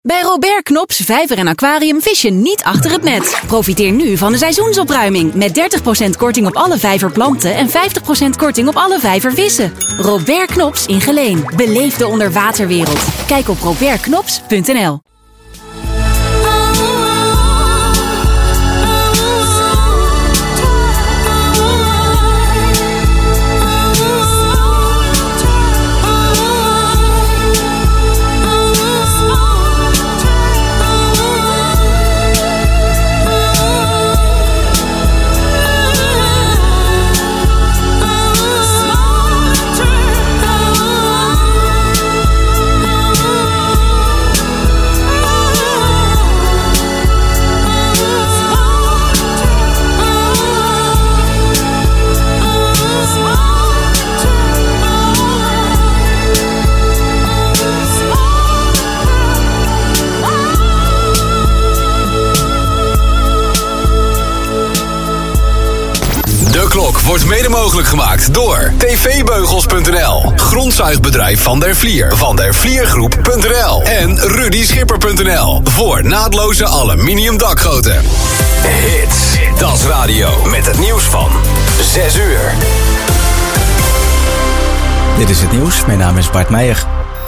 Bij Robert Knops Vijver en Aquarium vis je niet achter het net. Profiteer nu van de seizoensopruiming met 30% korting op alle vijverplanten en 50% korting op alle vijvervissen. Robert Knops in Geleen. Beleef de onderwaterwereld. Kijk op robertknops.nl. Wordt mede mogelijk gemaakt door tvbeugels.nl, grondzuigbedrijf Van der Vlier, vandervliergroep.nl en rudyschipper.nl voor naadloze aluminium dakgoten. Hits, Das Radio met het nieuws van 6 uur. Dit is het nieuws, mijn naam is Bart Meijer.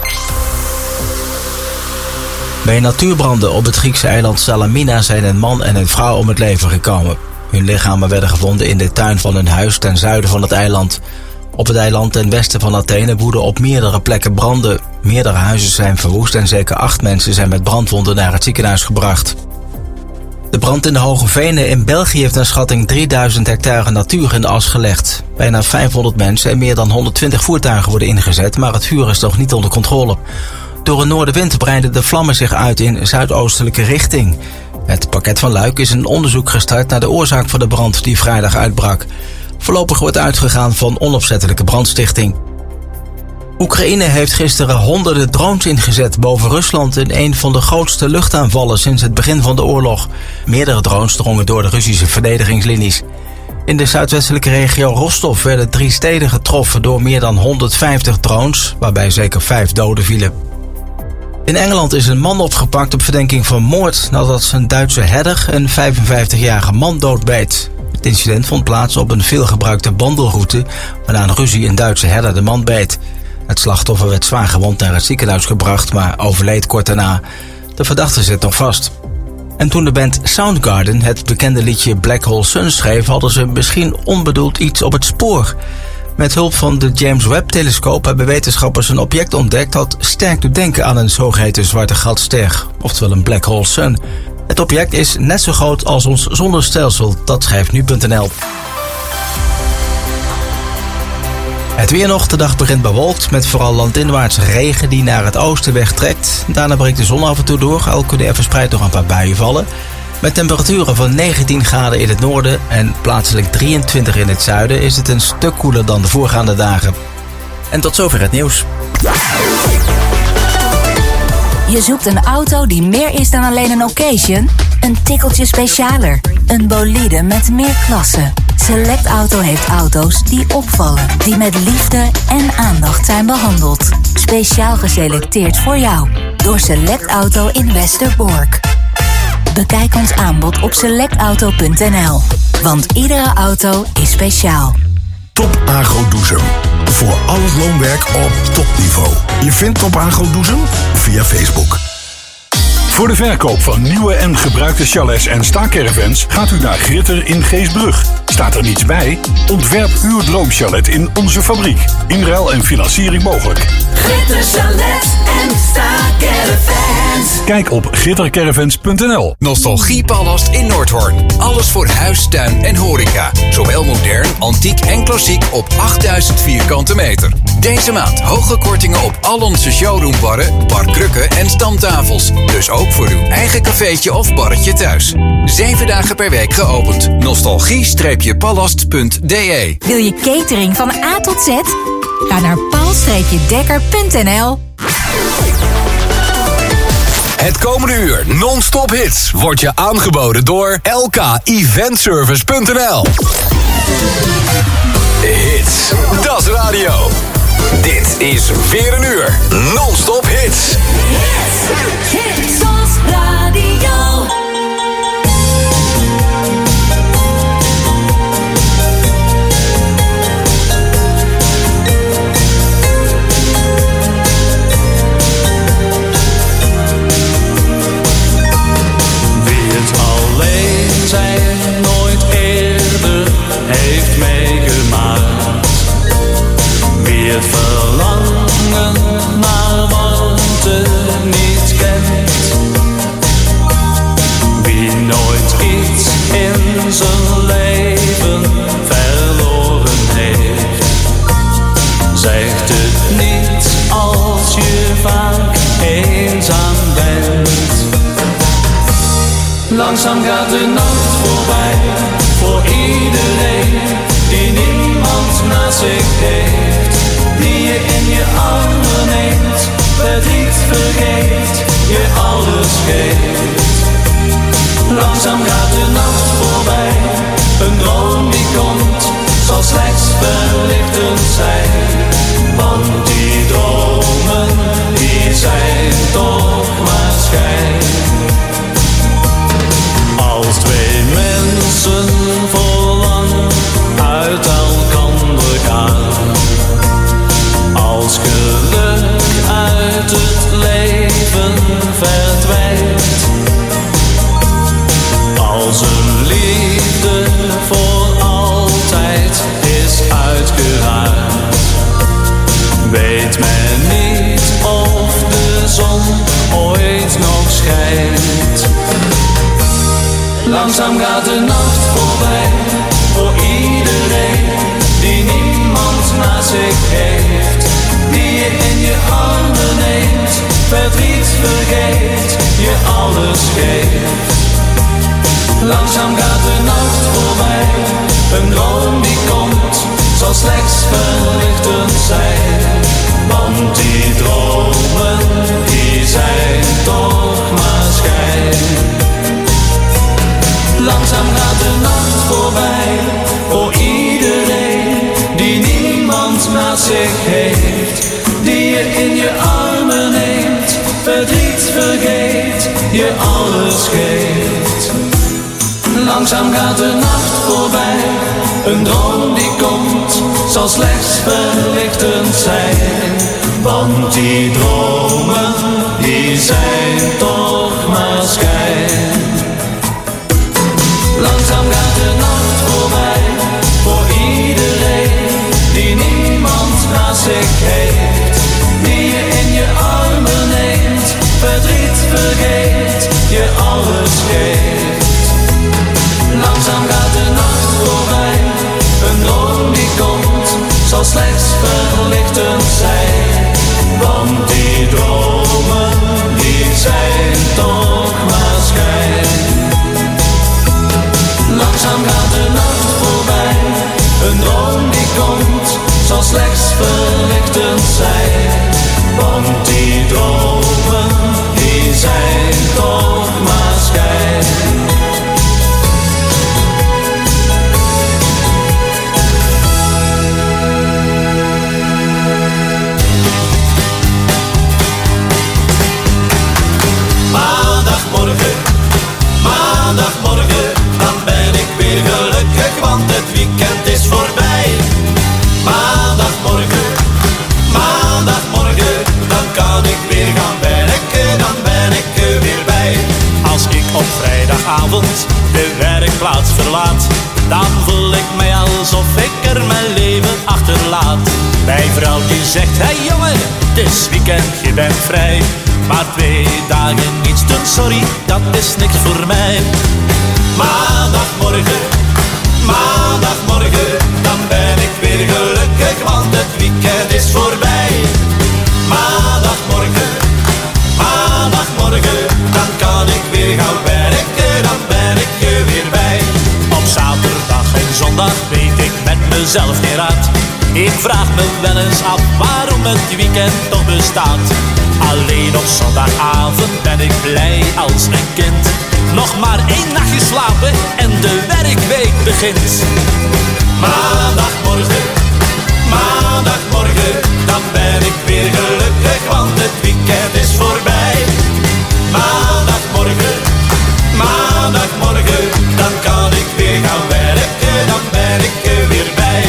Bij natuurbranden op het Griekse eiland Salamina zijn een man en een vrouw om het leven gekomen. Hun lichamen werden gevonden in de tuin van hun huis ten zuiden van het eiland. Op het eiland ten westen van Athene woeden op meerdere plekken branden. Meerdere huizen zijn verwoest en zeker 8 mensen zijn met brandwonden naar het ziekenhuis gebracht. De brand in de Hoge Venen in België heeft naar schatting 3000 hectare natuur in de as gelegd. Bijna 500 mensen en meer dan 120 voertuigen worden ingezet, maar het vuur is nog niet onder controle. Door een noordenwind breiden de vlammen zich uit in zuidoostelijke richting. Het parket van Luik is een onderzoek gestart naar de oorzaak van de brand die vrijdag uitbrak. Voorlopig wordt uitgegaan van onopzettelijke brandstichting. Oekraïne heeft gisteren honderden drones ingezet boven Rusland in een van de grootste luchtaanvallen sinds het begin van de oorlog. Meerdere drones drongen door de Russische verdedigingslinies. In de zuidwestelijke regio Rostov werden 3 steden getroffen door meer dan 150 drones, waarbij zeker 5 doden vielen. In Engeland is een man opgepakt op verdenking van moord nadat zijn Duitse herder een 55-jarige man doodbeet. Het incident vond plaats op een veelgebruikte wandelroute, waarna een ruzie een Duitse herder de man beet. Het slachtoffer werd zwaar gewond naar het ziekenhuis gebracht, maar overleed kort daarna. De verdachte zit nog vast. En toen de band Soundgarden het bekende liedje Black Hole Sun schreef, hadden ze misschien onbedoeld iets op het spoor. Met hulp van de James Webb-telescoop hebben wetenschappers een object ontdekt dat sterk doet denken aan een zogeheten zwarte gatster, oftewel een Black Hole Sun. Het object is net zo groot als ons zonnestelsel, dat schrijft nu.nl. Het weer nog, de dag begint bewolkt met vooral landinwaarts regen die naar het oosten wegtrekt. Daarna breekt de zon af en toe door, al kunnen er verspreid nog een paar buien vallen. Met temperaturen van 19 graden in het noorden en plaatselijk 23 in het zuiden is het een stuk koeler dan de voorgaande dagen. En tot zover het nieuws. Je zoekt een auto die meer is dan alleen een occasion? Een tikkeltje specialer. Een bolide met meer klasse. Select Auto heeft auto's die opvallen. Die met liefde en aandacht zijn behandeld. Speciaal geselecteerd voor jou. Door Select Auto in Westerbork. Bekijk ons aanbod op selectauto.nl. Want iedere auto is speciaal. Top Agro Doezum. Voor al het loonwerk op topniveau. Je vindt Top Agro Doezum via Facebook. Voor de verkoop van nieuwe en gebruikte chalets en staakervens gaat u naar Gritter in Geesbrug. Staat er niets bij? Ontwerp uw droomchalet in onze fabriek. Inruil en financiering mogelijk. Gritter Chalets en staakervens. Kijk op grittercaravans.nl. Nostalgiepalast in Noordhoorn. Alles voor huis, tuin en horeca. Zowel modern, antiek en klassiek op 8000 vierkante meter. Deze maand hoge kortingen op al onze showroombarren, barkrukken en stamtafels. Dus ook voor uw eigen cafeetje of barretje thuis. 7 dagen per week geopend. Nostalgie-palast.de. Wil je catering van A tot Z? Ga naar paul-dekker.nl. Het komende uur non-stop hits wordt je aangeboden door LK-eventservice.nl. Hits, Das Radio. Dit is weer een uur non-stop hits. Soms Radio. Wie het alleen zijn nooit eerder heeft meegemaakt. Wie het verlangen naar warmte niet kent. Wie nooit iets in zijn leven verloren heeft. Zegt het niet als je vaak eenzaam bent. Langzaam gaat de nacht voorbij voor iedereen die niemand naast zich heeft. Die je in je armen neemt, verdriet vergeet, je alles geeft. Langzaam gaat de nacht voorbij, een droom die komt, zal slechts verlichtend zijn. Want die dromen, die zijn toch maar schijn. Als twee mensen voor lang uit elkander gaan. Als geluk uit het leven verdwijnt. Als een liefde voor altijd is uitgeraakt. Weet men niet of de zon ooit nog schijnt. Langzaam gaat de nacht voorbij voor iedereen die niemand naast zich heeft. Die je in je armen neemt, verdriet vergeet, je alles geeft. Langzaam gaat de nacht voorbij, een droom die komt, zal slechts verlichtend zijn. Want die dromen, die zijn toch maar schijn. Langzaam gaat de nacht voorbij, voor iedereen die niemand naast zich heeft. Die je in je armen neemt, verdriet vergeet, je alles geeft. Langzaam gaat de nacht voorbij, een droom die komt, zal slechts verlichtend zijn. Want die dromen, die zijn toch maar schijn. Langzaam gaat de nacht voorbij, voor iedereen die niemand naast zich heeft. Die je in je armen neemt, verdriet vergeet, je alles geeft. Langzaam gaat de nacht voorbij, een droom die komt, zal slechts verlichtend zijn. Want die dromen, die zijn toch maar schijn. Langzaam gaat de nacht voorbij, een droom die komt, zal slechts verlichtend zijn. Want die dromen, die zijn toch maar schijn. Maandagmorgen, dan ben ik weer gelukkig, want het weekend is voorbij. Maandagmorgen, dan kan ik weer gaan werken, dan ben ik er weer bij. Als ik op vrijdagavond de werkplaats verlaat, dan voel ik mij alsof ik er mijn leven achterlaat. Mijn vrouw die zegt, hey jongen, het is weekend, je bent vrij. Maar 2 dagen niets doen, sorry, dat is niks voor mij. Maandagmorgen, dan ben ik weer gelukkig, want het weekend is voorbij. Maandagmorgen, dan kan ik weer gaan werken, dan ben ik er weer bij. Op zaterdag en zondag weet ik met mezelf niet raad. Ik vraag me wel eens af waarom het weekend toch bestaat. Alleen op zondagavond ben ik blij als een kind. Nog maar 1 nachtje slapen en de werkweek begint. Maandagmorgen, Maandagmorgen, dan ben ik weer gelukkig, want het weekend is voorbij. Maandagmorgen, maandagmorgen, dan kan ik weer gaan werken, dan ben ik er weer bij.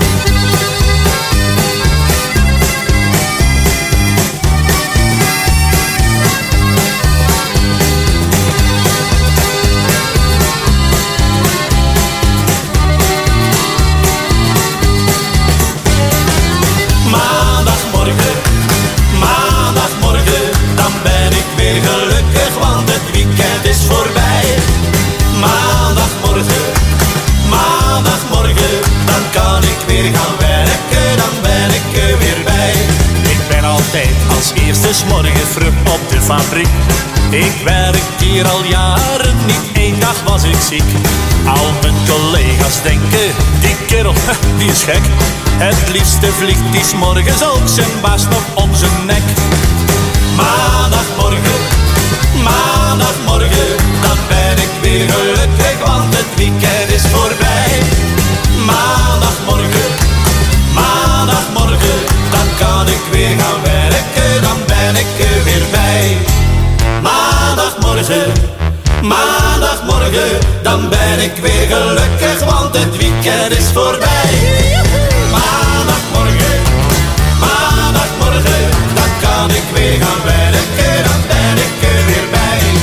Maandagmorgen, maandagmorgen, dan ben ik weer gelukkig, want het weekend is voorbij. Maandagmorgen, maandagmorgen, dan kan ik weer gaan werken, dan ben ik er weer bij. Ik ben altijd als eerste 's morgen vroeg op de fabriek. Ik werk hier al jaren, niet één dag was ik ziek. Al mijn collega's denken, die kerel, die is gek. Het liefste vliegt die 's morgens ook zijn baas nog om zijn nek. Maandagmorgen, maandagmorgen, dan ben ik weer gelukkig, want het weekend is voorbij. Maandagmorgen, maandagmorgen, dan kan ik weer gaan werken, dan ben ik er weer bij. Maandagmorgen, maandagmorgen, dan ben ik weer gelukkig, want het weekend is voorbij. Maandagmorgen, maandagmorgen, dan kan ik weer gaan werken, dan ben ik er weer bij.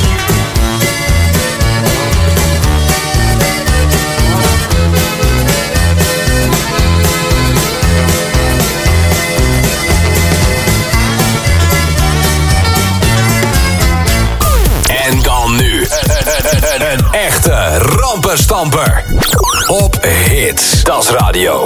En dan nu, een echte rampenstamper. Op Hits, dat is radio.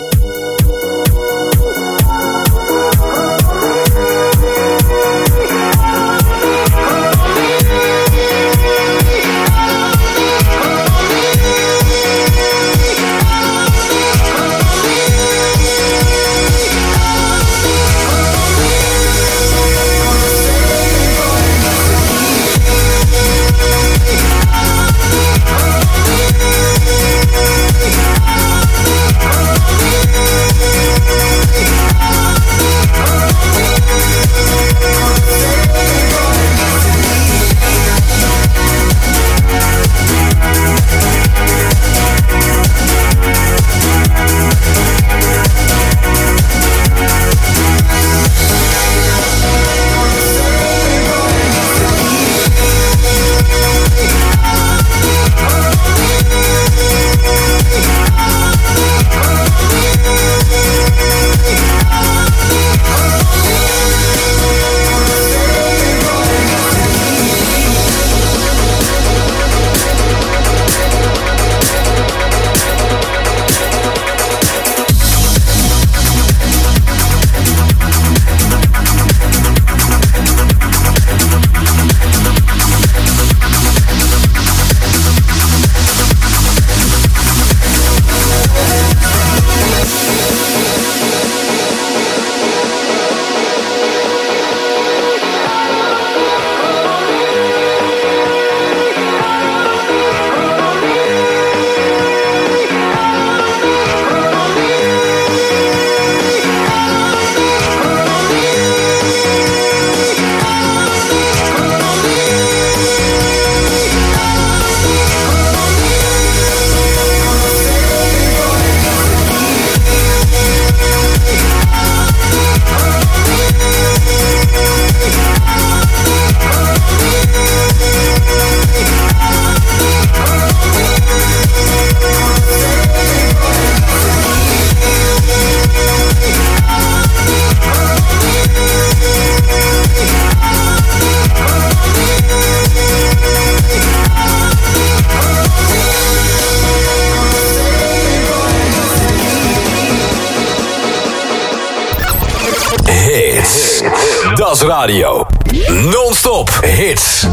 Das Radio. Non-stop hits.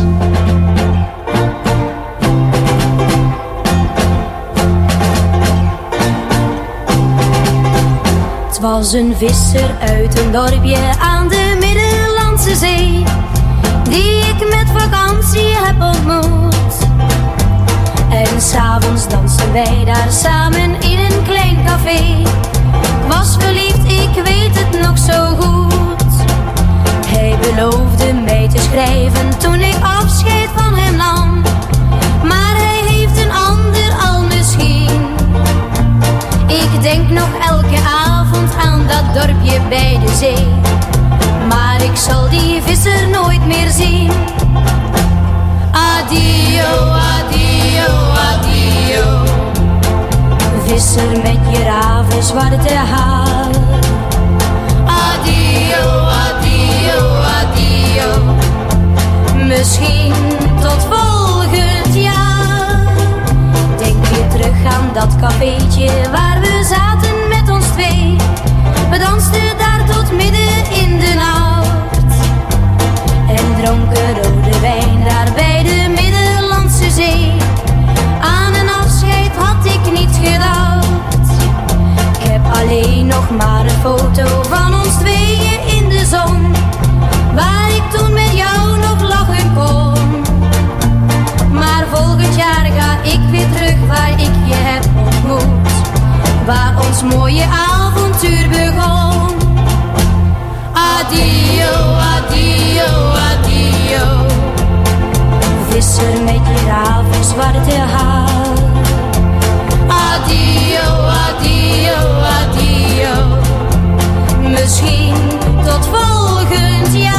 Het was een visser uit een dorpje aan de Middellandse Zee, die ik met vakantie heb ontmoet. En 's avonds dansten wij daar samen in een klein café. Ik was verliefd, ik schrijven toen ik afscheid van hem nam. Maar hij heeft een ander al misschien. Ik denk nog elke avond aan dat dorpje bij de zee. Maar ik zal die visser nooit meer zien. Adio, adio, adio. Visser met je ravenzwarte haar. Adio, adio, adio. Misschien tot volgend jaar. Denk je terug aan dat cafeetje waar we zaten met ons twee. We dansten daar tot midden in de nacht. En dronken rode wijn daar bij de Middellandse Zee. Aan een afscheid had ik niet gedacht. Ik heb alleen nog maar een foto van ons tweeën in de zon. Waar ik toen met jou nog lachen kon. Maar volgend jaar ga ik weer terug waar ik je heb ontmoet. Waar ons mooie avontuur begon. Adio, adio, adio. Visser met je ravenzwarte haar. Adio, adio, adio. Misschien tot volgend jaar.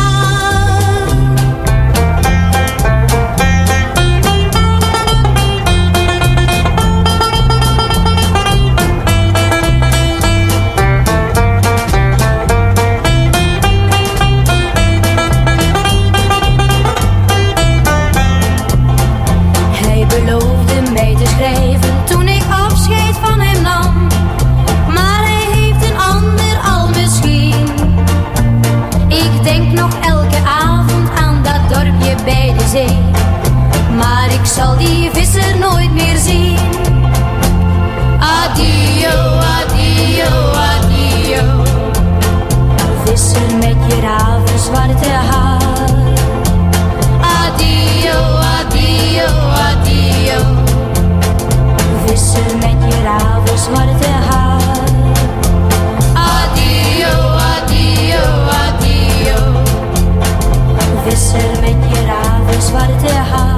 Toen ik afscheid van hem nam. Maar hij heeft een ander al misschien. Ik denk nog elke avond aan dat dorpje bij de zee. Maar ik zal die visser nooit meer zien. Adio, adio, adio. Visser met je ravenzwarte haar. Adio, adio, adio. Visser met je ravenzwarte haar. Adio, adio, adio. Visser met je ravenzwarte haar.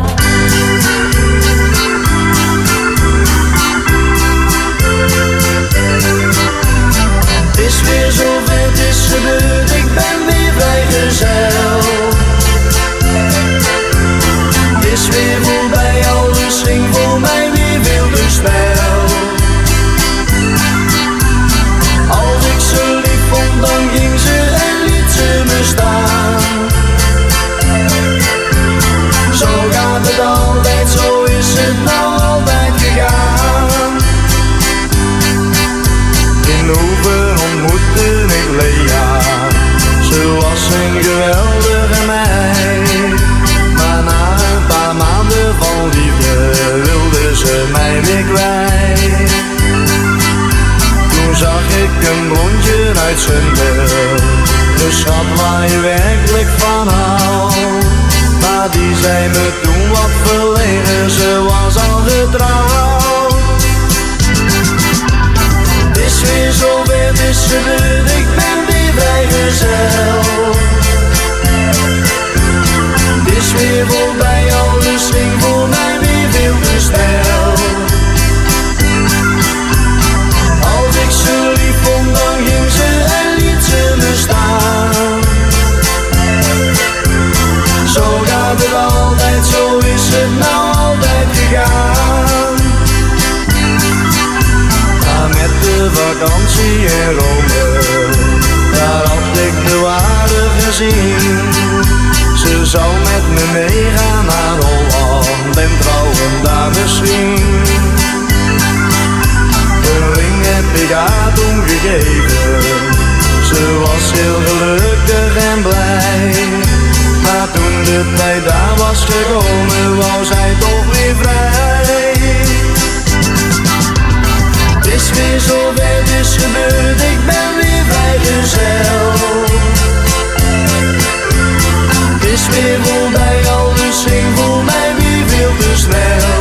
Het is weer zover, het is gebeurd, ik ben weer vrijgezel. Het is weer voorbij, alles ging voor mij weer wilde spel. Als ik ze lief vond, dan ging ze en liet ze me staan. Zo gaat het altijd, zo is het nou altijd gegaan. In Hoeven ontmoette ik Lea. Ze was een geweldige meid. Maar na een paar maanden van liefde wilde ze mij weer kwijt. Toen zag ik een blondje uit zijn beeld. Dus schat, waar je werkelijk van houdt. Maar die zei me toen wat verlegen, ze was al getrouwd. Het is weer zover, het is gebeurd, ik ben weer vrijgezel. Het is weer voorbij, alles ging voor mij weer veel te snel. Als ik ze lief vond, dan ging ze en liet ze me staan. Zo gaat het altijd, zo is het nou altijd gegaan. Maar met de vakantie in Rome, daar had ik de waarde gezien. Ze zou met me meegaan naar Holland en trouwen daar misschien. Een ring heb ik haar toen gegeven. Ze was heel gelukkig en blij. Maar toen de tijd daar was gekomen, wou zij toch weer vrij. Het is weer zover, het is gebeurd, ik ben weer vrijgezel. Het is weer voorbij, alles ging voor mij weer veel te snel.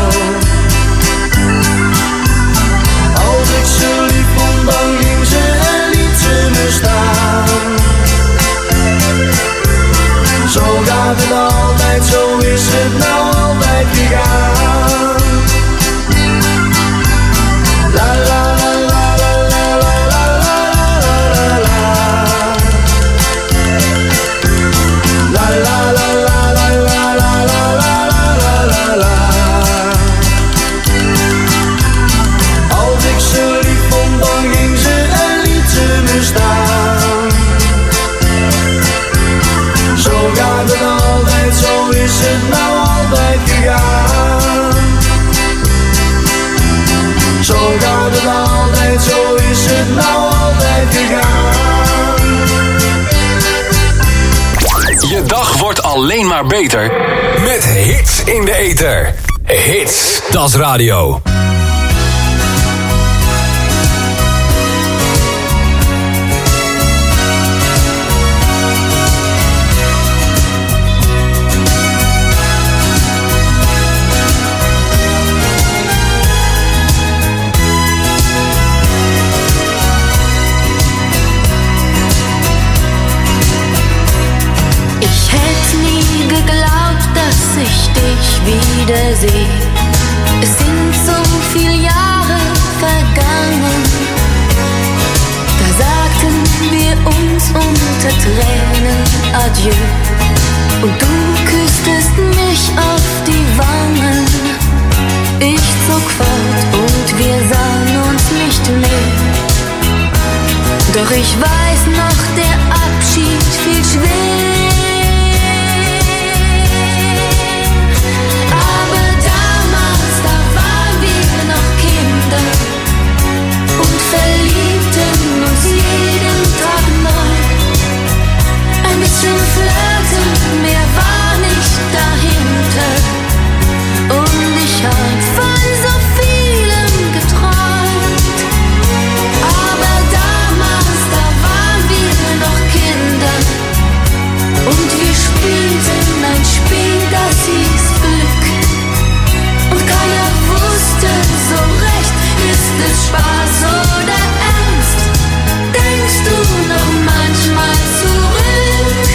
Als ik ze lief vond, dan ging ze en liet ze me staan. Zo gaat het al. alleen maar beter met hits in de ether. Hits, dat is radio. Wiedersehen. Es sind so viele Jahre vergangen. Da sagten wir uns unter Tränen Adieu. Und du küsstest mich auf die Wangen. Ich zog fort und wir sahen uns nicht mehr. Doch ich weiß noch, der Abschied fiel schwer. Und verliebten uns jeden Tag neu. Ein bisschen flirten, mehr war nicht dahinter. Und ich hab von so vielem geträumt. Aber damals, da waren wir noch Kinder. Und wir spielten ein Spiel, das hieß Glück. Und keiner wusste so recht, ist es Spaß oder Ernst? Denkst du noch manchmal zurück?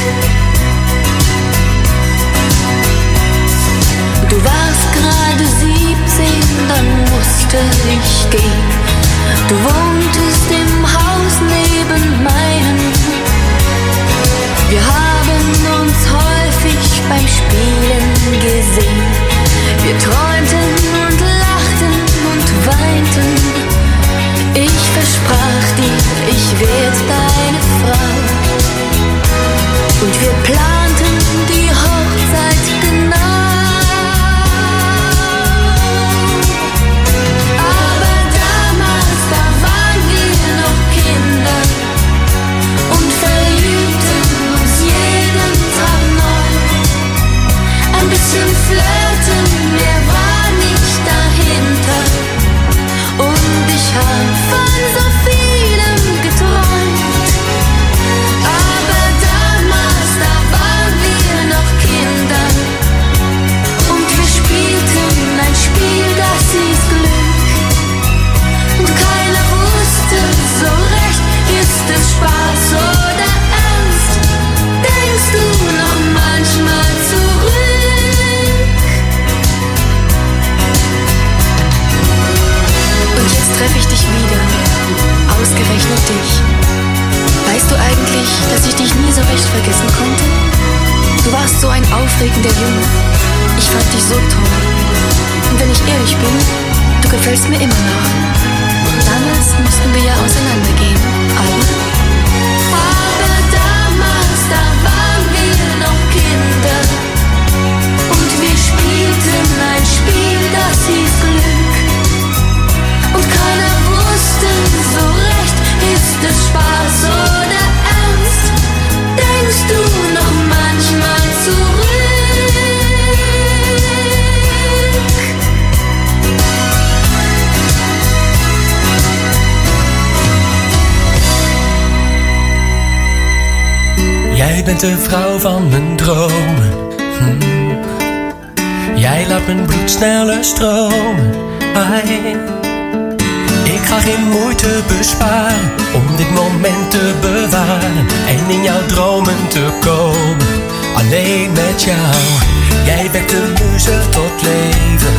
Du warst gerade 17, dann musste ich gehen. Du wohntest im Haus neben meinem. Wir haben uns häufig beim Spielen gesehen. Wir träumten und lachten und weinten. Ich versprach dir, ich werd deine Frau. Und wir planten die Hochzeit genau. Aber damals, da waren wir noch Kinder und verliebten uns jeden Tag neu. Ein bisschen flirten, mehr war nicht dahinter. Und ich hab von so vielem geträumt. Aber damals, da waren wir noch Kinder. Und wir spielten ein Spiel, das hieß Glück. Und keiner wusste so recht, ist es Spaß oder Ernst? Denkst du noch manchmal zurück? Und jetzt treffe ich dich wieder, ausgerechnet dich. Weißt du eigentlich, dass ich dich nie so recht vergessen konnte? Du warst so ein aufregender Junge. Ich fand dich so toll. Und wenn ich ehrlich bin, du gefällst mir immer noch. Damals mussten wir ja auseinandergehen, aber damals, da waren wir noch Kinder. Und wir spielten ein Spiel, das hieß Glück. Und keiner wusste so recht, ist es Spaß oder Ernst? Denkst du noch manchmal zurück? Jij bent de vrouw van mijn dromen. Jij laat mijn bloed sneller stromen. Ik ga geen moeite besparen om dit moment te bewaren en in jouw dromen te komen. Alleen met jou. Jij wekt de muze tot leven.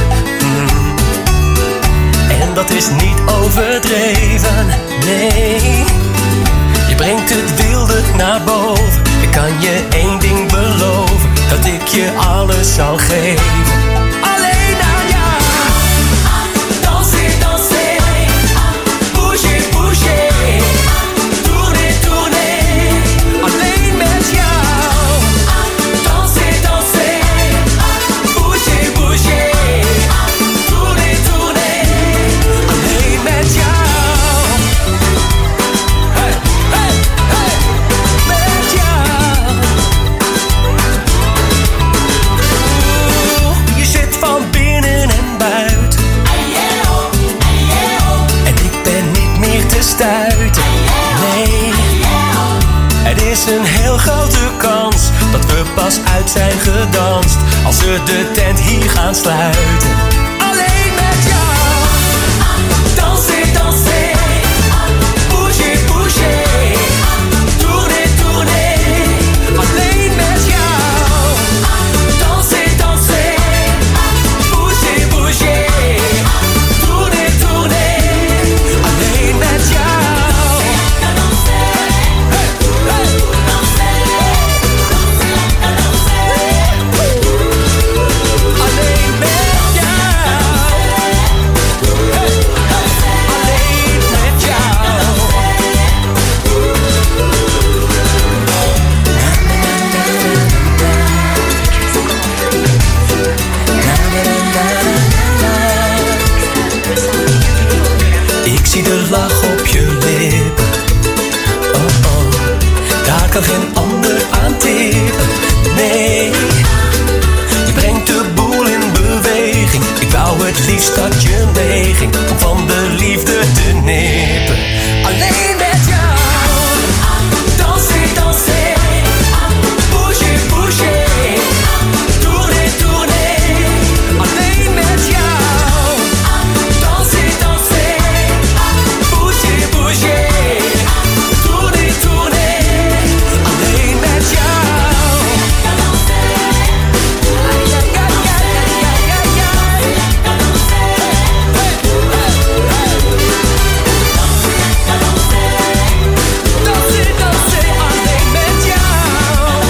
En dat is niet overdreven, nee. Je brengt het wilde naar boven. Ik kan je één ding beloven, dat ik je alles zal geven. Alleen aan jou. Danser, danser. Bouger, bouger. Tourner, tourner. Alleen met jou. Danser, danser. Bouger, bouger. Tourner, tourner. Alleen met jou. we de tent hier gaan sluiten. Alleen met jou. Danser, danser. Bouger, bouger. Tourner, tourner. Alleen met jou. Danser, danser. Bouger, bouger. Tourner, tourner. Alleen met jou. Ik zie de lach op je lippen. Oh oh, daar kan geen ander aan tippen. Nee, je brengt de boel in beweging. Ik wou het liefst dat je meeging om van de liefde te nippen. Alleen met jou. Danser, danser. Bouger, bouger. Tourner, tourner. Alleen met jou. Danser, danser. Bouger, bouger. Tourner, tourner. Alleen met jou. Danser, danser. Alleen met jou.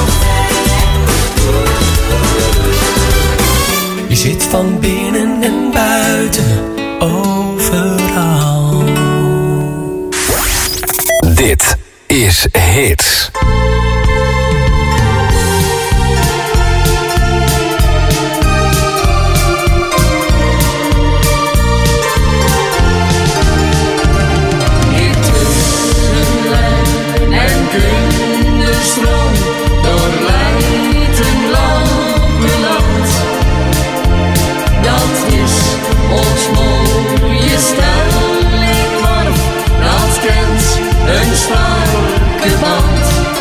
Je zit van binnen en buiten, overal. Dit is Hits. En kinderstroom doorlijdt een lampenland. Dat is ons mooie stellingworf, dat kent een sterke band.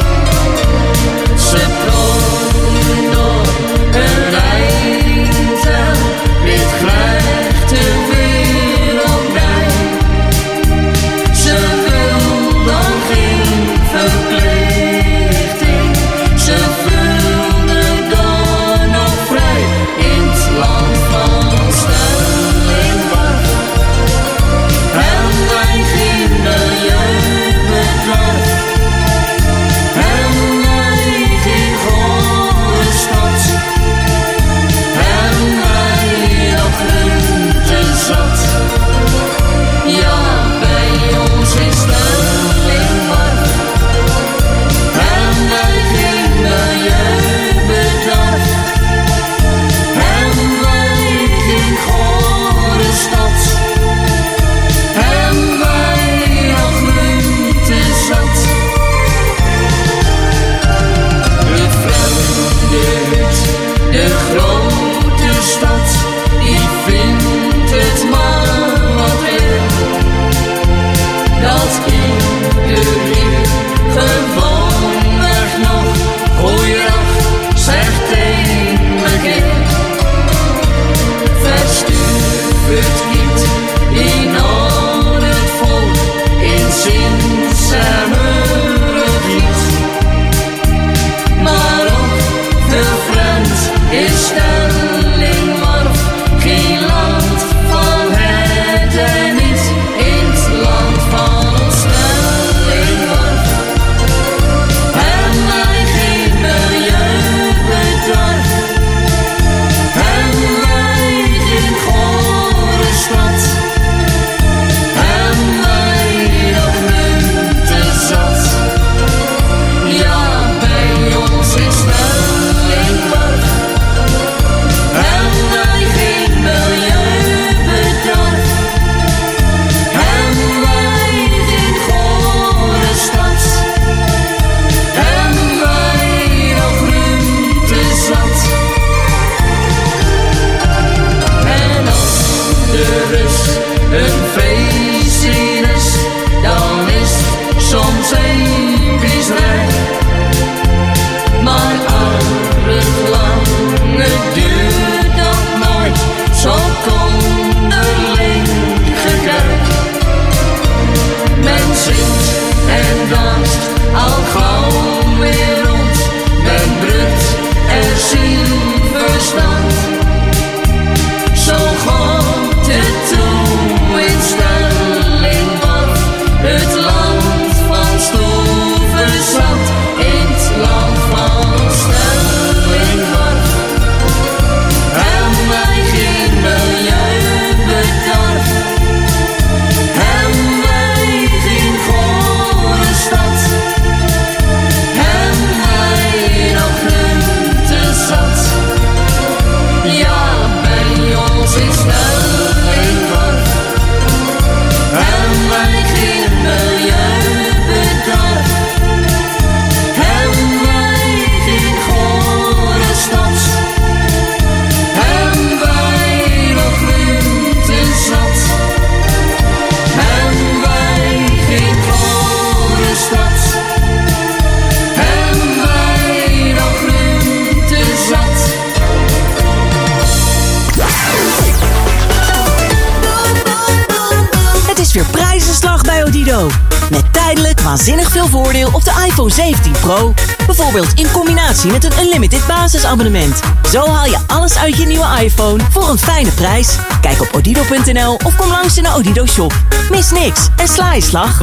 bij Odido. Met tijdelijk waanzinnig veel voordeel op de iPhone 17 Pro. Bijvoorbeeld in combinatie met een unlimited basisabonnement. Zo haal je alles uit je nieuwe iPhone voor een fijne prijs. Kijk op odido.nl of kom langs in de Odido shop. Mis niks en sla je slag.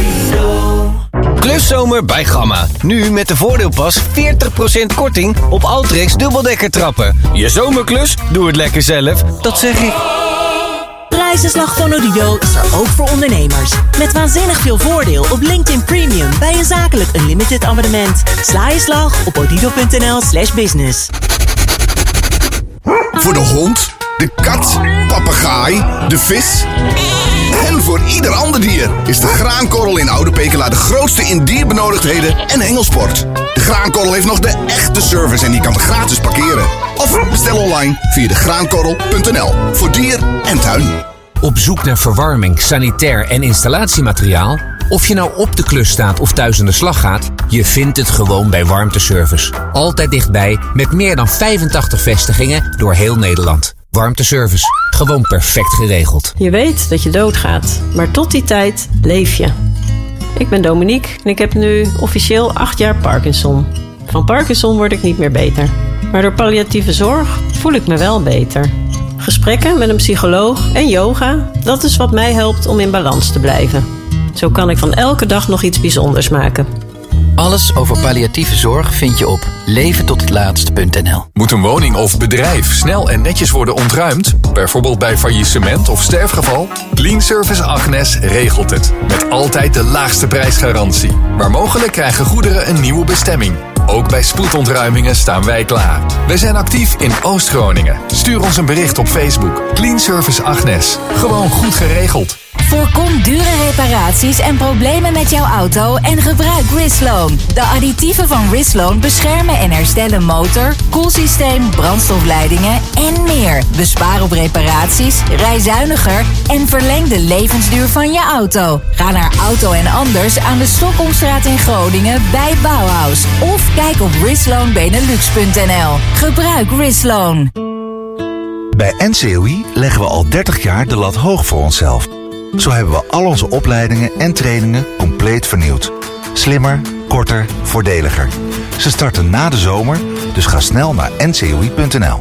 Kluszomer bij Gamma. Nu met de voordeelpas 40% korting op Altrex dubbeldekkertrappen. Je zomerklus? Doe het lekker zelf. Dat zeg ik. Prijzenslag van Odido is er ook voor ondernemers. Met waanzinnig veel voordeel op LinkedIn Premium bij een zakelijk unlimited abonnement. Sla je slag op odido.nl/business. Voor de hond, de kat, papegaai, de vis en voor ieder ander dier is de graankorrel in Oude Pekela de grootste in dierbenodigdheden en hengelsport. De graankorrel heeft nog de echte service en die kan gratis parkeren. Of bestel online via degraankorrel.nl voor dier en tuin. Op zoek naar verwarming, sanitair en installatiemateriaal? Of je nou op de klus staat of thuis aan de slag gaat, je vindt het gewoon bij Warmteservice. Altijd dichtbij, met meer dan 85 vestigingen door heel Nederland. Warmteservice, gewoon perfect geregeld. Je weet dat je doodgaat, maar tot die tijd leef je. Ik ben Dominique en ik heb nu officieel 8 jaar Parkinson. Van Parkinson word ik niet meer beter. Maar door palliatieve zorg voel ik me wel beter. Gesprekken met een psycholoog en yoga, dat is wat mij helpt om in balans te blijven. Zo kan ik van elke dag nog iets bijzonders maken. Alles over palliatieve zorg vind je op leventothetlaatst.nl. Moet een woning of bedrijf snel en netjes worden ontruimd? Bijvoorbeeld bij faillissement of sterfgeval? Clean Service Agnes regelt het. Met altijd de laagste prijsgarantie. Waar mogelijk krijgen goederen een nieuwe bestemming. Ook bij spoedontruimingen staan wij klaar. Wij zijn actief in Oost-Groningen. Stuur ons een bericht op Facebook. Clean Service Agnes. Gewoon goed geregeld. Voorkom dure reparaties en problemen met jouw auto en gebruik Risloan. De additieven van Risloan beschermen en herstellen motor, koelsysteem, brandstofleidingen en meer. Bespaar op reparaties, rij zuiniger en verleng de levensduur van je auto. Ga naar Auto en Anders aan de Stockholmstraat in Groningen bij Bauhaus. Of kijk op risloanbenelux.nl. Gebruik Risloan. Bij NCOI leggen we al 30 jaar de lat hoog voor onszelf. Zo hebben we al onze opleidingen en trainingen compleet vernieuwd. Slimmer, korter, voordeliger. Ze starten na de zomer, dus ga snel naar ncoi.nl.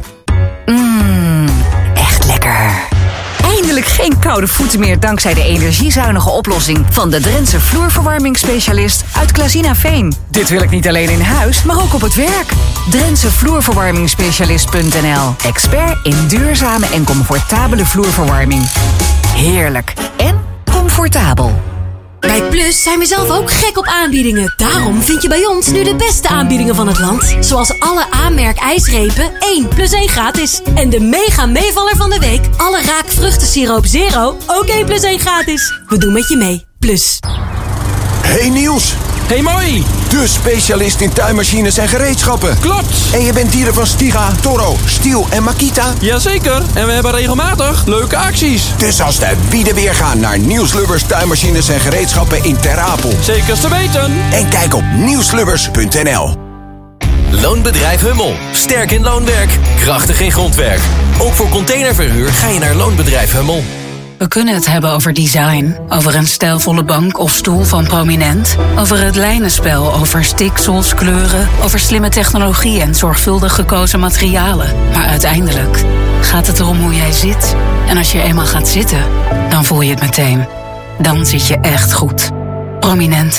Echt lekker. Eindelijk geen koude voeten meer dankzij de energiezuinige oplossing van de Drentse vloerverwarmingsspecialist uit Klazinaveen. Dit wil ik niet alleen in huis, maar ook op het werk. Drentse vloerverwarmingsspecialist.nl. Expert in duurzame en comfortabele vloerverwarming. Heerlijk en comfortabel. Bij Plus zijn we zelf ook gek op aanbiedingen. Daarom vind je bij ons nu de beste aanbiedingen van het land. Zoals alle A-merk ijsrepen 1 + 1 gratis. En de mega meevaller van de week. Alle Raak vruchtensiroop Zero ook 1 + 1 gratis. We doen met je mee. Plus. Hey Niels. Hey Mooi. De specialist in tuinmachines en gereedschappen. Klopt. En je bent dieren van Stiga, Toro, Stiel en Makita? Jazeker. En we hebben regelmatig leuke acties. Dus als de bieden weer gaan naar Niels Lubbers tuinmachines en gereedschappen in Ter Apel. Zeker te weten. En kijk op nielslubbers.nl. Loonbedrijf Hummel. Sterk in loonwerk, krachtig in grondwerk. Ook voor containerverhuur ga je naar Loonbedrijf Hummel. We kunnen het hebben over design, over een stijlvolle bank of stoel van Prominent, over het lijnenspel, over stiksels, kleuren, over slimme technologie en zorgvuldig gekozen materialen. Maar uiteindelijk gaat het erom hoe jij zit. En als je eenmaal gaat zitten, dan voel je het meteen. Dan zit je echt goed. Prominent.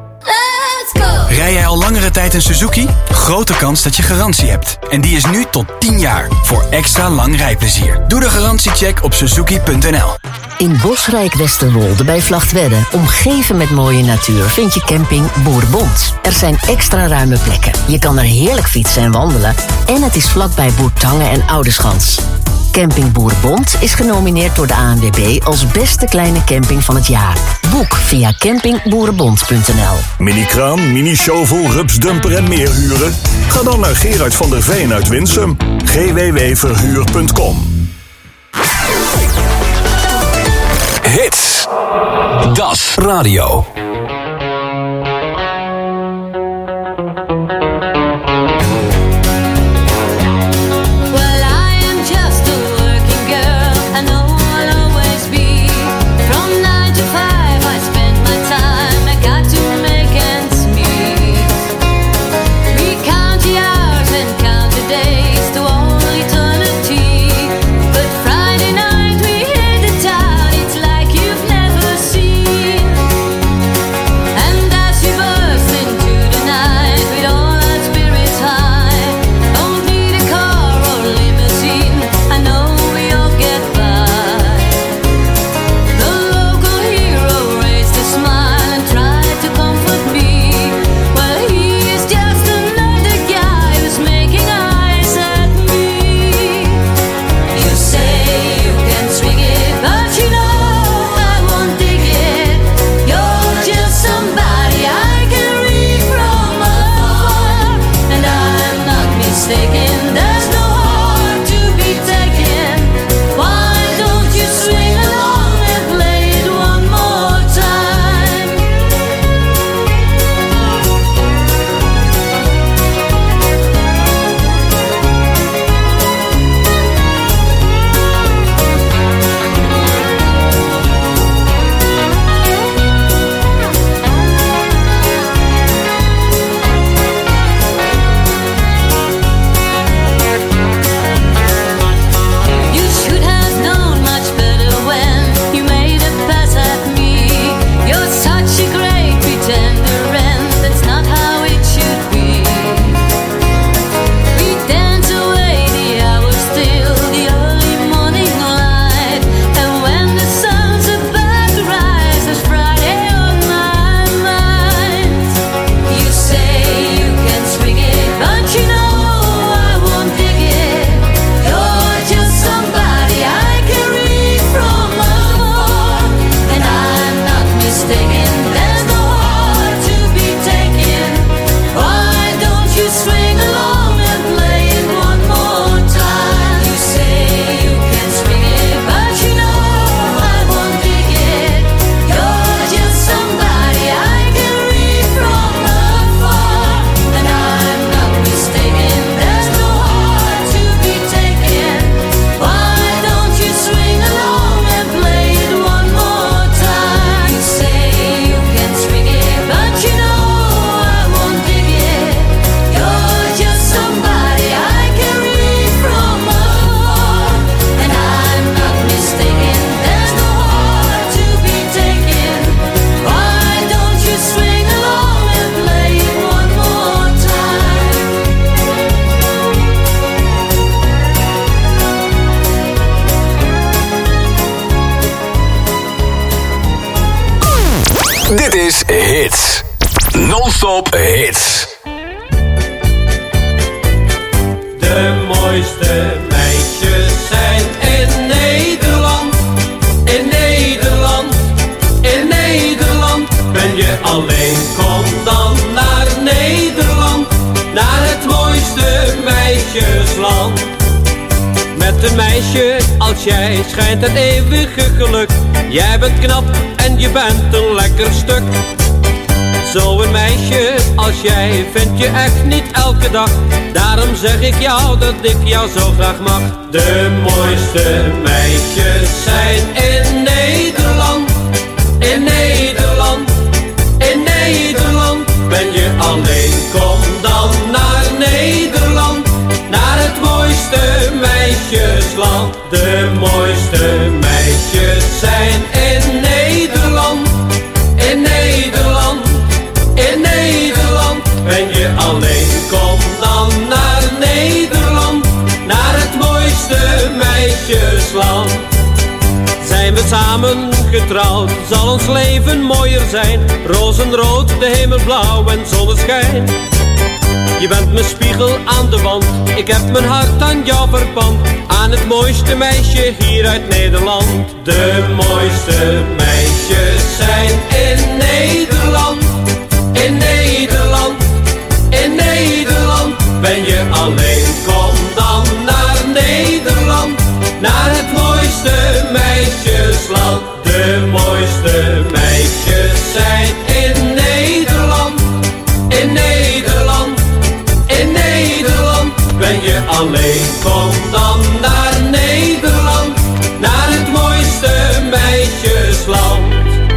Rij jij al langere tijd een Suzuki? Grote kans dat je garantie hebt. En die is nu tot 10 jaar. Voor extra lang rijplezier. Doe de garantiecheck op suzuki.nl. In Bosrijk Westerwolde bij Vlagtwedde, omgeven met mooie natuur, vind je camping Boerbond. Er zijn extra ruime plekken. Je kan er heerlijk fietsen en wandelen. En het is vlakbij Boertangen en Oudeschans. Camping Boerbond is genomineerd door de ANWB als beste kleine camping van het jaar. Boek via campingboerenbond.nl. Mini-kraan, mini-shovel, rupsdumper en meer huren? Ga dan naar Gerard van der Veen uit Winsum. gwwverhuur.com. Hits. Das Radio. I know I'll always be. From 9 to 5 I spend Dit is Hits. Non-stop hits. De mooiste meisjes zijn in Nederland. In Nederland, in Nederland. Ben je alleen, kom dan naar Nederland. Naar het mooiste meisjesland. Met een meisje als jij schijnt het eeuwige geluk. Jij bent knap en je bent een lekker stuk. Zo'n meisje als jij vind je echt niet elke dag. Daarom zeg ik jou dat ik jou zo graag mag. De mooiste meisjes zijn in Nederland. In Nederland, in Nederland. Ben je alleen, kom dan naar Nederland. Naar het mooiste meisjesland. De mooiste meisjes zijn in Nederland. In Nederland, in Nederland. Ben je alleen, kom dan naar Nederland. Naar het mooiste meisjesland. Zijn we samen getrouwd, zal ons leven mooier zijn. Rozenrood, de hemel blauw en zonneschijn. Je bent mijn spiegel aan de wand. Ik heb mijn hart aan jou verpand. Aan het mooiste meisje hier uit Nederland. De mooiste meisjes zijn in Nederland. In Nederland, in Nederland. Ben je alleen, kom dan naar Nederland. Naar het mooiste meisjesland. De mooiste meisjes zijn in Nederland. In Nederland, in Nederland. Ben je alleen, kom dan naar Nederland. Naar het mooiste meisjesland.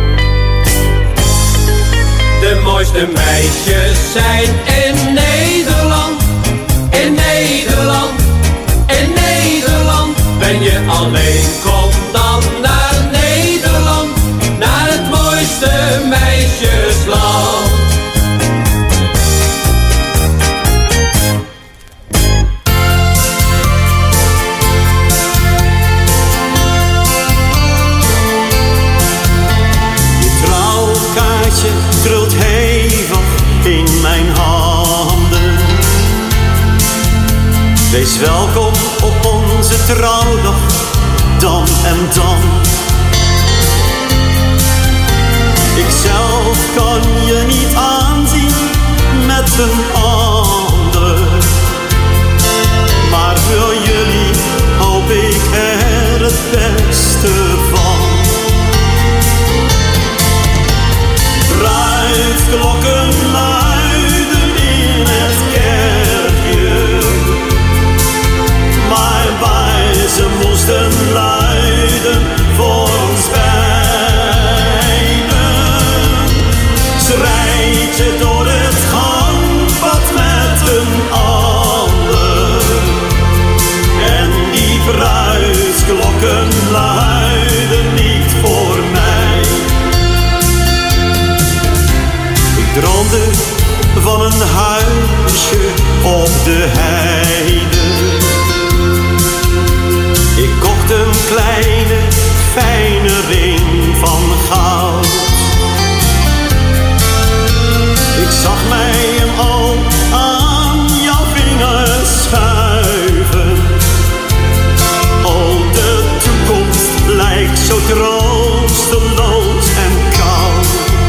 De mooiste meisjes zijn in Nederland. In Nederland, in Nederland. Ben je alleen, kom dan naar Nederland. Naar het mooiste meisjesland. Krult hevig in mijn handen. Wees welkom op onze trouwdag, dan en dan. Ikzelf kan je niet aanzien met een ander. Maar voor jullie hoop ik er het beste van. Bruidsklokken luiden in het kerkje, maar wij ze moesten luiden voor ons beiden. Strijd je door het gangpad met een ander, en die bruidsklokken luiden niet voor mij. Ik droomde van een huisje op de heide. Ik kocht een kleine, fijne ring van goud. Ik zag mij hem al aan jouw vingers schuiven. Oh, de toekomst lijkt zo troosteloos en koud.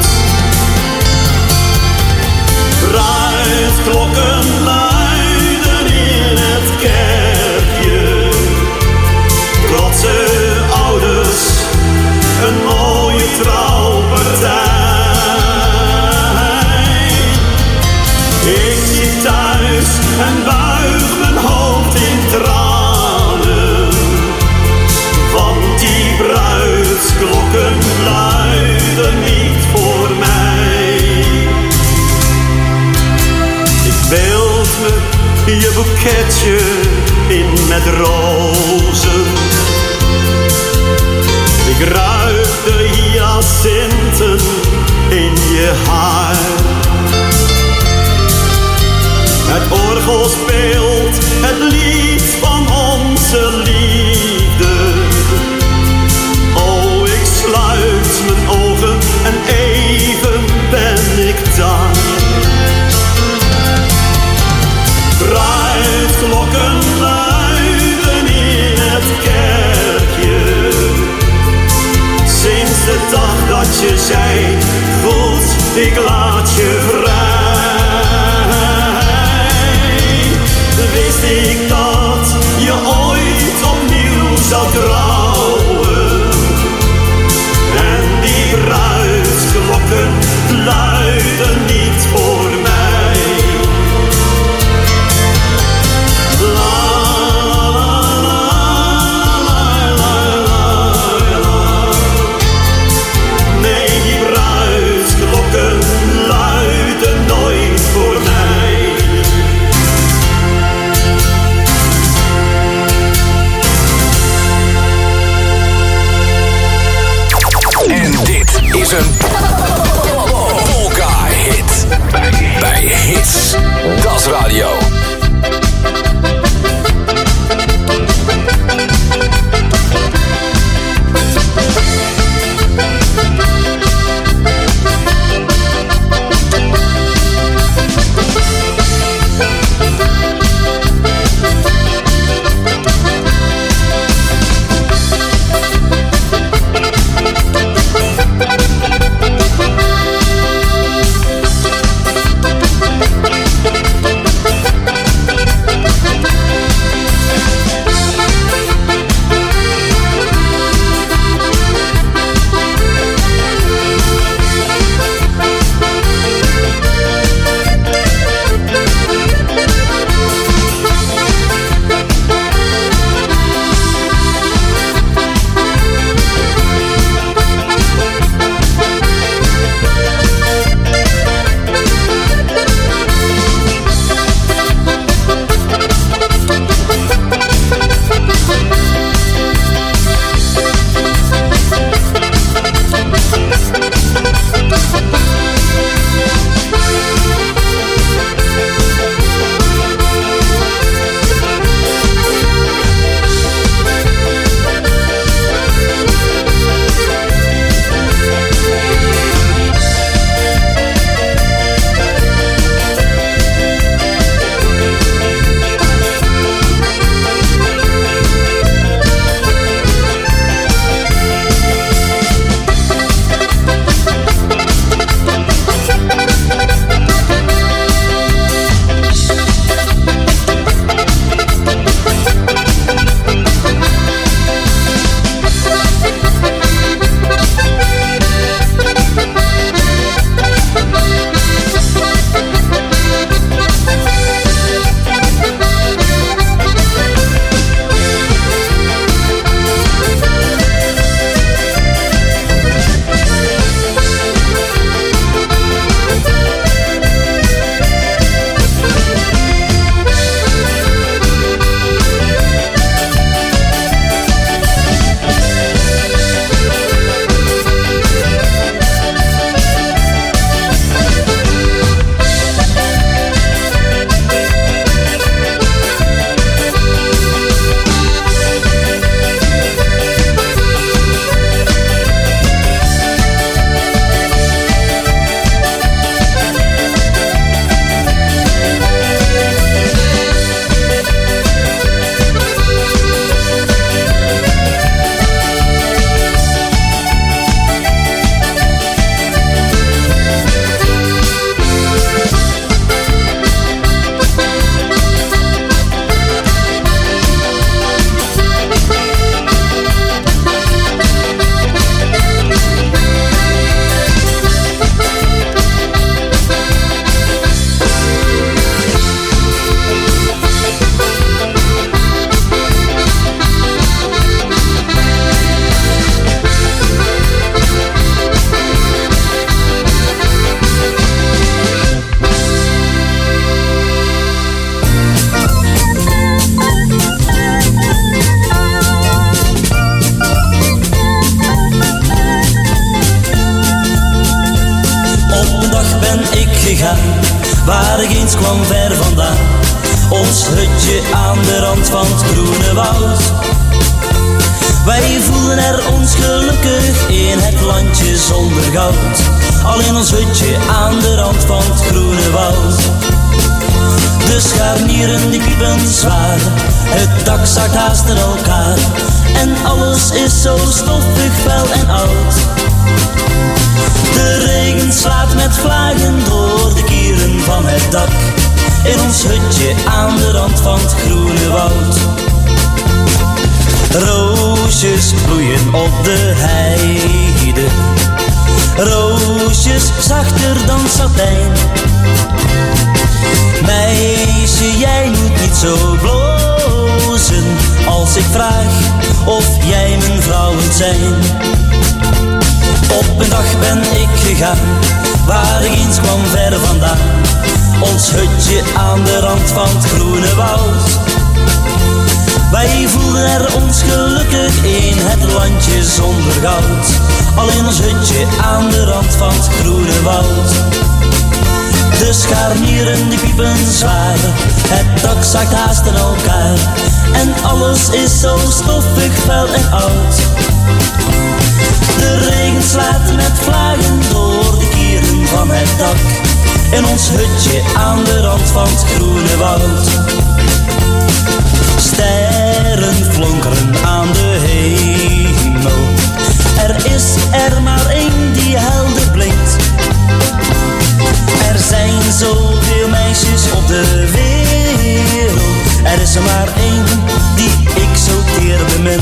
Bruidsklokken luiden in het kerkje. Trotse eens kwam ver vandaan. Ons hutje aan de rand van het groene woud. Wij voelden er ons gelukkig in het landje zonder goud. Alleen ons hutje aan de rand van het groene woud. De scharnieren die piepen zwaar, het dak zakt haast in elkaar. En alles is zo stoffig, vuil en oud. De regen slaat met vlagen door de kieren van het dak. In ons hutje aan de rand van het groene woud. Roosjes bloeien op de heide. Roosjes zachter dan satijn. Meisje, jij moet niet zo blozen als ik vraag of jij mijn vrouw wilt zijn. Op een dag ben ik gegaan waar ik eens kwam ver vandaan. Ons hutje aan de rand van het groene woud. Wij voelden er ons gelukkig in het landje zonder goud. Alleen ons hutje aan de rand van het groene woud. De scharnieren die piepen zwaar, het dak zakt haast in elkaar. En alles is zo stoffig, vuil en oud. De regen slaat met vlagen door de kieren van het dak. In ons hutje aan de rand van het groene woud. Sterren flonkeren aan de hemel. Er is er maar één die helder blinkt. Er zijn zoveel meisjes op de wereld. Er is er maar één die ik zo teer bemin.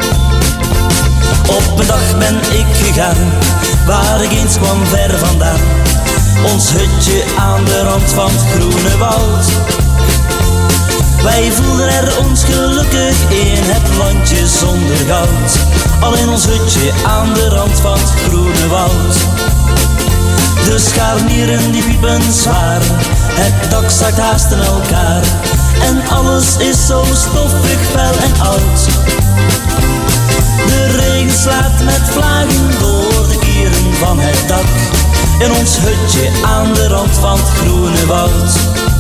Op een dag ben ik gegaan waar ik eens kwam ver vandaan. Ons hutje aan de rand van het groene woud. Wij voelden er ons gelukkig in het landje zonder goud. Alleen ons hutje aan de rand van het groene woud. De scharnieren die piepen zwaar, het dak zakt haast in elkaar. En alles is zo stoffig, vuil en oud. De regen slaat met vlagen door de kieren van het dak. In ons hutje aan de rand van het groene woud.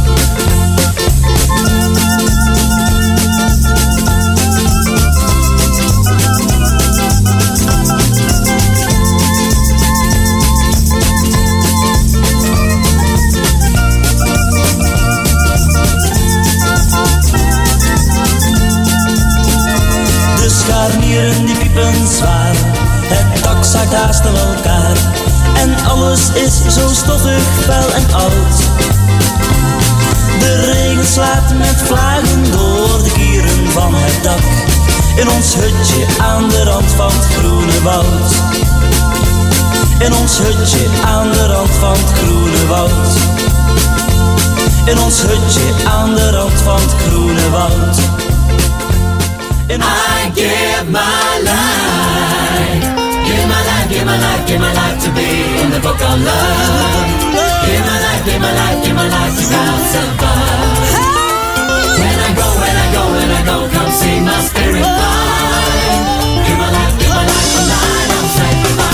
De scharnieren die piepen zwaar, het dak zakt haast in elkaar. En alles is zo stoffig, vuil en oud. De regen slaat met vlagen door de kieren van het dak. In ons hutje aan de rand van het groene woud. In ons hutje aan de rand van het groene woud. In ons hutje aan de rand van het groene woud. I give my life. Give my life, give my life, give my life to be in the book of love. Give my life, give my life, give my life to rise above. When I go, when I go, when I go, come see my spirit fly. Give my life a light, I'll say goodbye.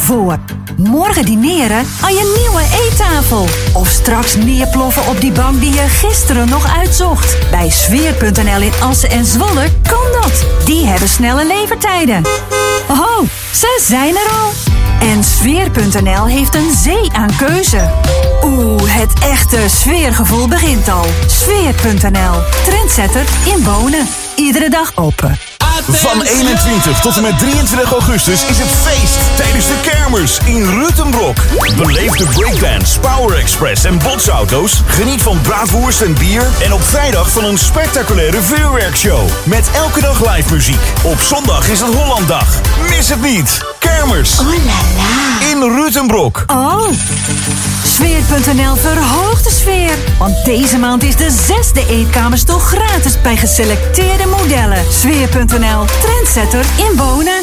voor. Morgen dineren aan je nieuwe eettafel. Of straks neerploffen op die bank die je gisteren nog uitzocht. Bij Sfeer.nl in Assen en Zwolle kan dat. Die hebben snelle levertijden. Oh, ze zijn er al. En Sfeer.nl heeft een zee aan keuze. Het echte sfeergevoel begint al. Sfeer.nl, trendsetter in wonen. Iedere dag open. Van 21 tot en met 23 augustus is het feest tijdens de kermis in Ruttenbrock. Beleef de breakdance, Power Express en botsauto's. Geniet van braadworst en bier. En op vrijdag van een spectaculaire vuurwerkshow. Met elke dag live muziek. Op zondag is het Hollanddag. Mis het niet. Kermis. Oh la la. In Ruttenbrock. Oh. Sfeer.nl verhoogt de sfeer. Want deze maand is de 6e eetkamerstoel gratis bij geselecteerde modellen. Sfeer.nl, trendsetter in wonen.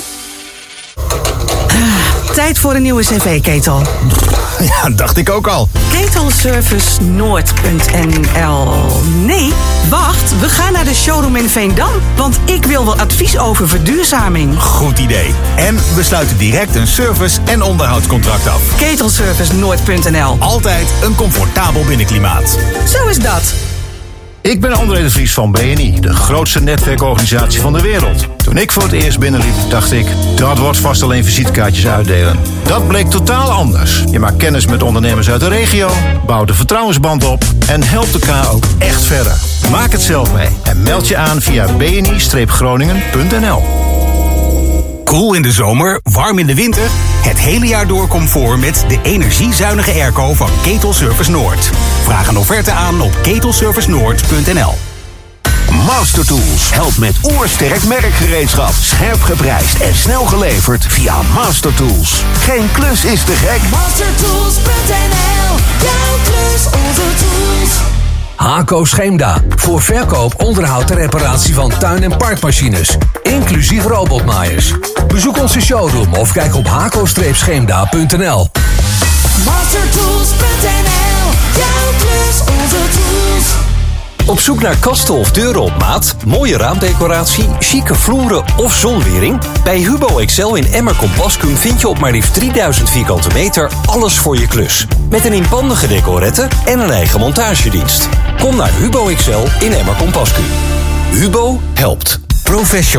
Tijd voor een nieuwe cv-ketel. Ja, dacht ik ook al. Ketelservicenoord.nl. Nee, wacht, we gaan naar de showroom in Veendam. Want ik wil wel advies over verduurzaming. Goed idee. En we sluiten direct een service- en onderhoudscontract af. Ketelservicenoord.nl. Altijd een comfortabel binnenklimaat. Zo is dat. Ik ben André de Vries van BNI, de grootste netwerkorganisatie van de wereld. Toen ik voor het eerst binnenliep, dacht ik, dat wordt vast alleen visitekaartjes uitdelen. Dat bleek totaal anders. Je maakt kennis met ondernemers uit de regio, bouwt de vertrouwensband op en helpt elkaar ook echt verder. Maak het zelf mee en meld je aan via bni-groningen.nl. Koel in de zomer, warm in de winter. Het hele jaar door comfort met de energiezuinige airco van Ketelservice Noord. Vraag een offerte aan op ketelservicenoord.nl. Master Tools helpt met oersterk merkgereedschap. Scherp geprijsd en snel geleverd via Master Tools. Geen klus is te gek. Mastertools.nl, jouw klus, onze tools. Haco Scheemda. Voor verkoop, onderhoud en reparatie van tuin- en parkmachines. Inclusief robotmaaiers. Bezoek onze showroom of kijk op haco-scheemda.nl. Mastertools.nl, jouw klus, onze tools. Op zoek naar kasten of deuren op maat, mooie raamdecoratie, chique vloeren of zonwering? Bij Hubo Excel in Emmer Compascuum vind je op maar liefst 3000 vierkante meter alles voor je klus. Met een inpandige decorette en een eigen montagedienst. Kom naar Hubo Excel in Emmer Compascuum. Hubo helpt. Professional.